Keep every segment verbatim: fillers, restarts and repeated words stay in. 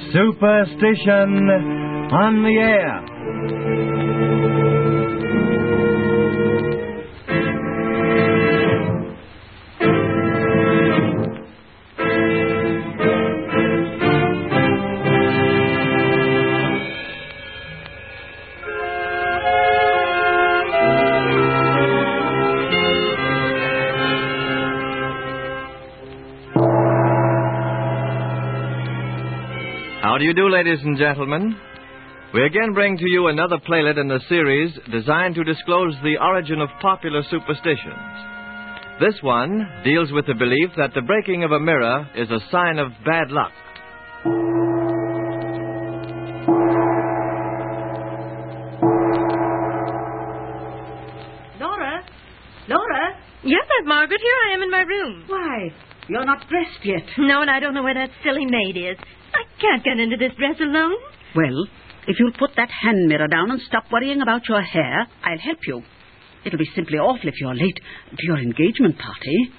Superstition on the air. How do you do, ladies and gentlemen? We again bring to you another playlet in the series designed to disclose the origin of popular superstitions. This one deals with the belief that the breaking of a mirror is a sign of bad luck. Laura? Laura? Yes, Aunt Margaret, here I am in my room. Why, you're not dressed yet. No, and I don't know where that silly maid is. I can't get into this dress alone. Well, if you'll put that hand mirror down and stop worrying about your hair, I'll help you. It'll be simply awful if you're late to your engagement party.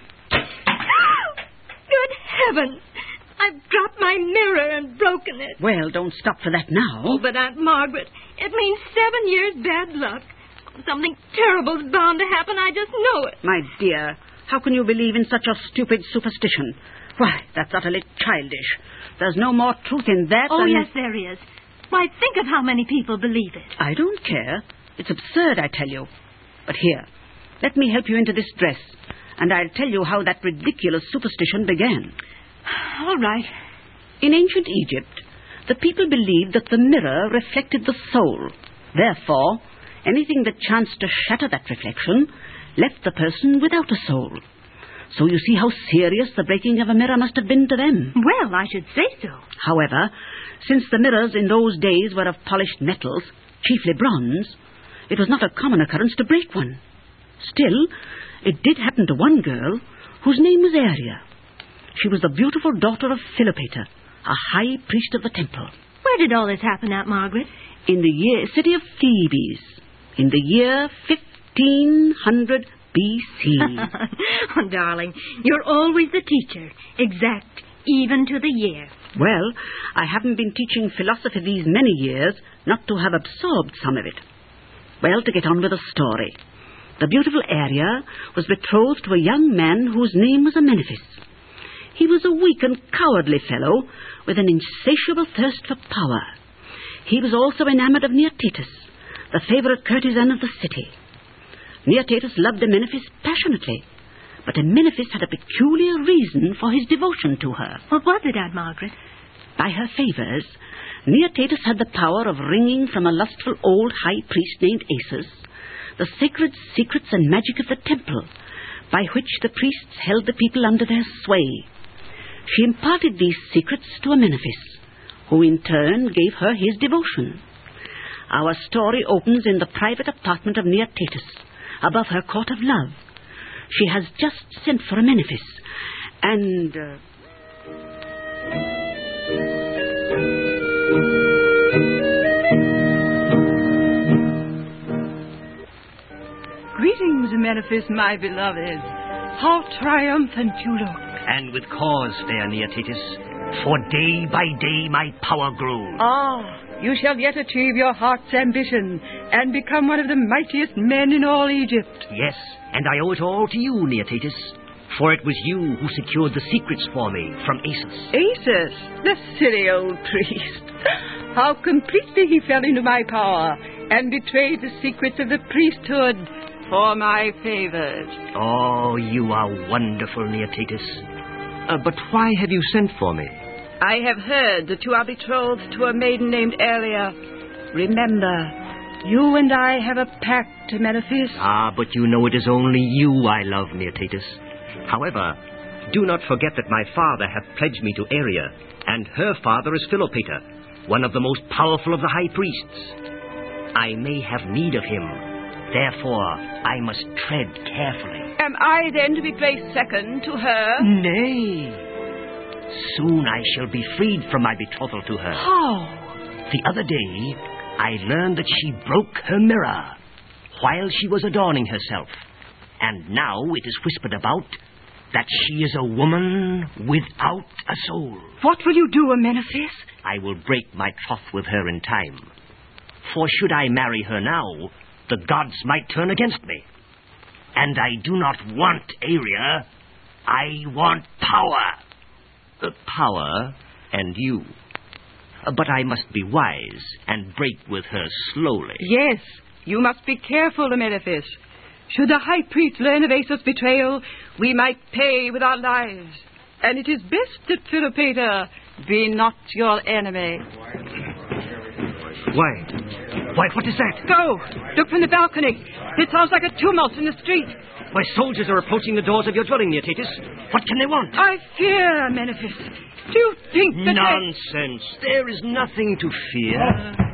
Good heavens! I've dropped my mirror and broken it. Well, don't stop for that now. Oh, but Aunt Margaret, it means seven years bad luck. Something terrible's bound to happen. I just know it. My dear, how can you believe in such a stupid superstition? Why, that's utterly childish. There's no more truth in that Oh, than... yes, there is. Why, think of how many people believe it. I don't care. It's absurd, I tell you. But here, let me help you into this dress, and I'll tell you how that ridiculous superstition began. All right. In ancient Egypt, the people believed that the mirror reflected the soul. Therefore, anything that chanced to shatter that reflection left the person without a soul. So you see how serious the breaking of a mirror must have been to them. Well, I should say so. However, since the mirrors in those days were of polished metals, chiefly bronze, it was not a common occurrence to break one. Still, it did happen to one girl whose name was Aria. She was the beautiful daughter of Philopator, a high priest of the temple. Where did all this happen, Aunt Margaret? In the year, city of Thebes, in the year fifteen hundred B C Oh, darling, you're always the teacher, exact, even to the year. Well, I haven't been teaching philosophy these many years not to have absorbed some of it. Well, to get on with the story. The beautiful Aria was betrothed to a young man whose name was Amenophis. He was a weak and cowardly fellow with an insatiable thirst for power. He was also enamored of Neotetus, the favorite courtesan of the city. Neotetus loved Amenophis passionately, but Amenophis had a peculiar reason for his devotion to her. What was it, Aunt Margaret? By her favors, Neotetus had the power of wringing from a lustful old high priest named Asus the sacred secrets and magic of the temple, by which the priests held the people under their sway. She imparted these secrets to Amenophis, who in turn gave her his devotion. Our story opens in the private apartment of Neotetus, above her court of love. She has just sent for Amenophis, and... Uh... Greetings, Amenophis, my beloved. How triumphant you look. And with cause, fair Neotetus, for day by day my power grows. Ah, you shall yet achieve your heart's ambition and become one of the mightiest men in all Egypt. Yes, and I owe it all to you, Neotetus, for it was you who secured the secrets for me from Asus. Asus, the silly old priest. How completely he fell into my power and betrayed the secrets of the priesthood for my favors. Oh, you are wonderful, Neotetus. Uh, but why have you sent for me? I have heard that you are betrothed to a maiden named Aria. Remember, you and I have a pact, Amenophis. Ah, but you know it is only you I love, Neotetus. However, do not forget that my father hath pledged me to Aria, and her father is Philopator, one of the most powerful of the high priests. I may have need of him. Therefore, I must tread carefully. Am I then to be placed second to her? Nay. Soon I shall be freed from my betrothal to her. How? The other day, I learned that she broke her mirror while she was adorning herself. And now it is whispered about that she is a woman without a soul. What will you do, Amenophis? I will break my troth with her in time. For should I marry her now, the gods might turn against me. And I do not want Aria. I want power. Uh, power and you. Uh, but I must be wise and break with her slowly. Yes, you must be careful, Amenophis. Should the high priest learn of Aesop's betrayal, we might pay with our lives. And it is best that Philopator be not your enemy. Why? Why, what is that? Go! Look from the balcony. It sounds like a tumult in the street. My soldiers are approaching the doors of your dwelling, Neotatus. What can they want? I fear, Amenophis. Do you think that Nonsense. I... There is nothing to fear.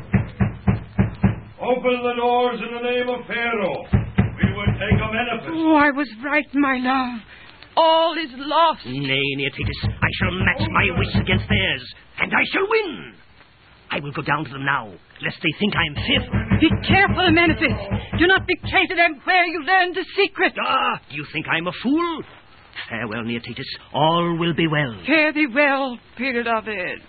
Open the doors in the name of Pharaoh. We would take Amenophis. Oh, I was right, my love. All is lost. Nay, Neotatus, I shall match my wits against theirs, and I shall win. I will go down to them now, lest they think I am fearful. Be careful, Amenophis. Do not betray to them where you learned the secret. Ah, do you think I am a fool? Farewell, Neotatus. All will be well. Fare thee well, beloved.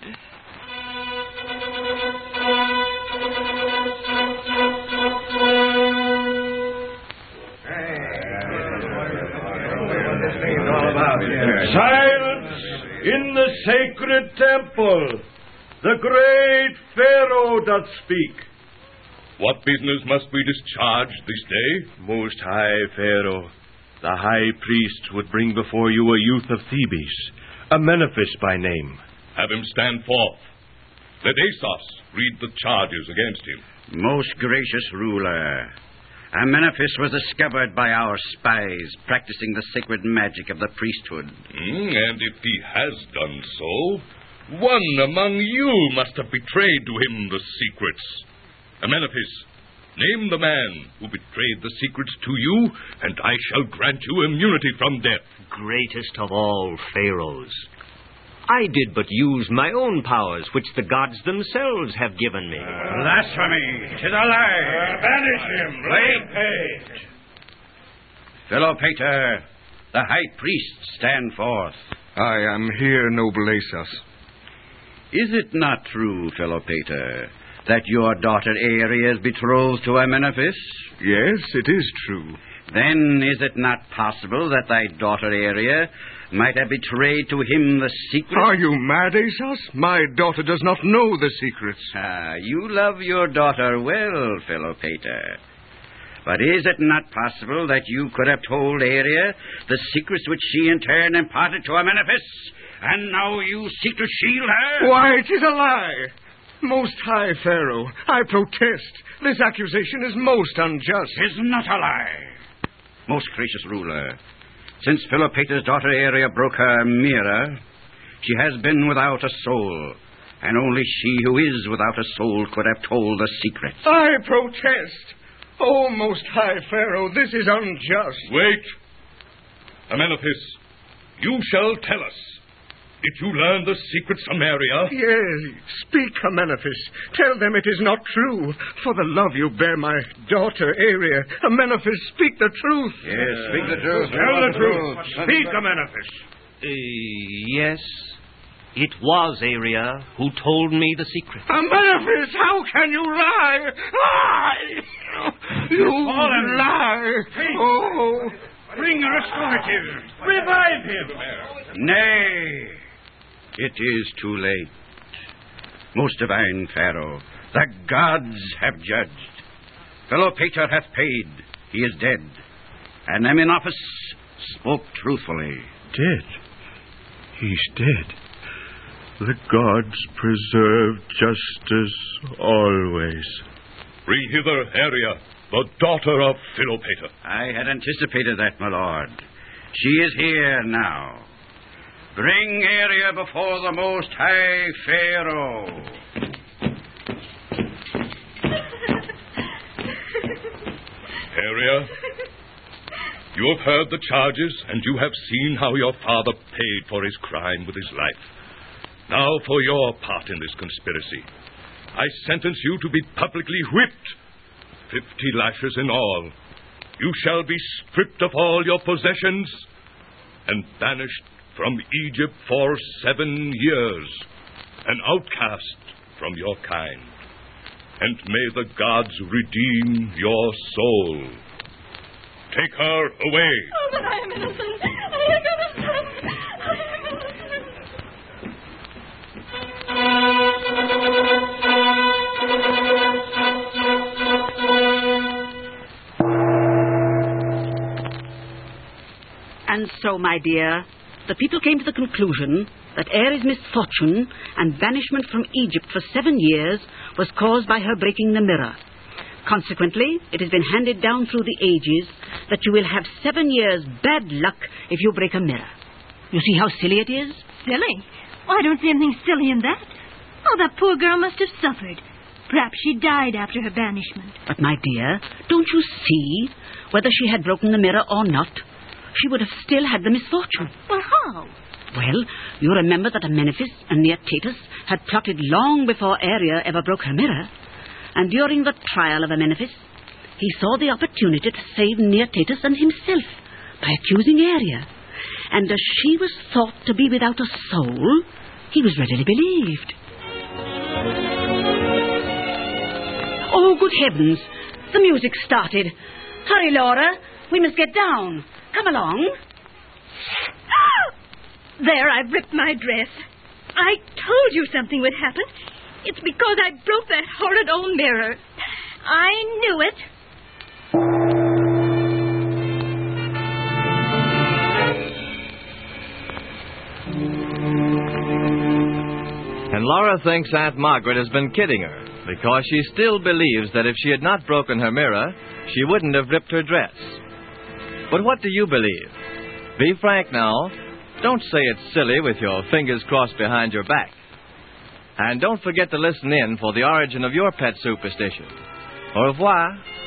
Silence in the sacred temple. The great Pharaoh doth speak. What business must we discharge this day? Most high Pharaoh, the high priest would bring before you a youth of Thebes, Amenophis by name. Have him stand forth. Let Asos read the charges against him. Most gracious ruler, Amenophis was discovered by our spies practicing the sacred magic of the priesthood. Mm, and if he has done so, one among you must have betrayed to him the secrets. Amenophis, name the man who betrayed the secrets to you, and I shall grant you immunity from death. Greatest of all pharaohs, I did but use my own powers, which the gods themselves have given me. Uh, Blasphemy! 'Tis a lie! Uh, banish him! Wait! Philopator, the high priest, stand forth. I am here, noble Asos. Is it not true, Philopator, that your daughter Aria is betrothed to Amenophis? Yes, it is true. Then is it not possible that thy daughter Aria might have betrayed to him the secret? Are you mad, Asos? My daughter does not know the secrets. Ah, you love your daughter well, Philopator. But is it not possible that you could have told Aria the secrets which she in turn imparted to Amenophis, and now you seek to shield her? Why, it is a lie. Most high Pharaoh, I protest. This accusation is most unjust. It is not a lie. Most gracious ruler, since Philopator's daughter Aria broke her mirror, she has been without a soul, and only she who is without a soul could have told the secret. I protest. Oh, most high Pharaoh, this is unjust. Wait. Amenophis, you shall tell us. Did you learn the secrets from Aria? Yes. Speak, Amenophis. Tell them it is not true. For the love you bear my daughter, Aria. Amenophis, speak the truth. Yes, speak the truth. Tell the truth. Speak, Amenophis. Uh, yes, it was Aria who told me the secret. Amenophis, how can you lie? Lie! You lie! Oh! Bring a restorative. Revive him. Nay, it is too late. Most divine Pharaoh, the gods have judged. Philopator hath paid. He is dead. And Amenophis spoke truthfully. Dead? He's dead. The gods preserve justice always. Bring hither Aria, the daughter of Philopator. I had anticipated that, my lord. She is here now. Bring Aria before the Most High Pharaoh. Aria, you have heard the charges, and you have seen how your father paid for his crime with his life. Now for your part in this conspiracy. I sentence you to be publicly whipped. Fifty lashes in all. You shall be stripped of all your possessions, and banished from Egypt for seven years, an outcast from your kind. And may the gods redeem your soul. Take her away. Oh, but I am innocent. I am innocent. I am innocent. And so, my dear, the people came to the conclusion that Ares' misfortune and banishment from Egypt for seven years was caused by her breaking the mirror. Consequently, it has been handed down through the ages that you will have seven years bad luck if you break a mirror. You see how silly it is? Silly? Oh, I don't see anything silly in that. Oh, that poor girl must have suffered. Perhaps she died after her banishment. But, my dear, don't you see? Whether she had broken the mirror or not, she would have still had the misfortune. Well, how? Well, you remember that Amenophis and Neartatus had plotted long before Aria ever broke her mirror. And during the trial of Amenophis, he saw the opportunity to save Neartatus and himself by accusing Aria. And as she was thought to be without a soul, he was readily believed. Oh, good heavens! The music started. Hurry, Laura. We must get down. Come along. Ah! There, I've ripped my dress. I told you something would happen. It's because I broke that horrid old mirror. I knew it. And Laura thinks Aunt Margaret has been kidding her, because she still believes that if she had not broken her mirror, she wouldn't have ripped her dress. But what do you believe? Be frank now. Don't say it's silly with your fingers crossed behind your back. And don't forget to listen in for the origin of your pet superstition. Au revoir.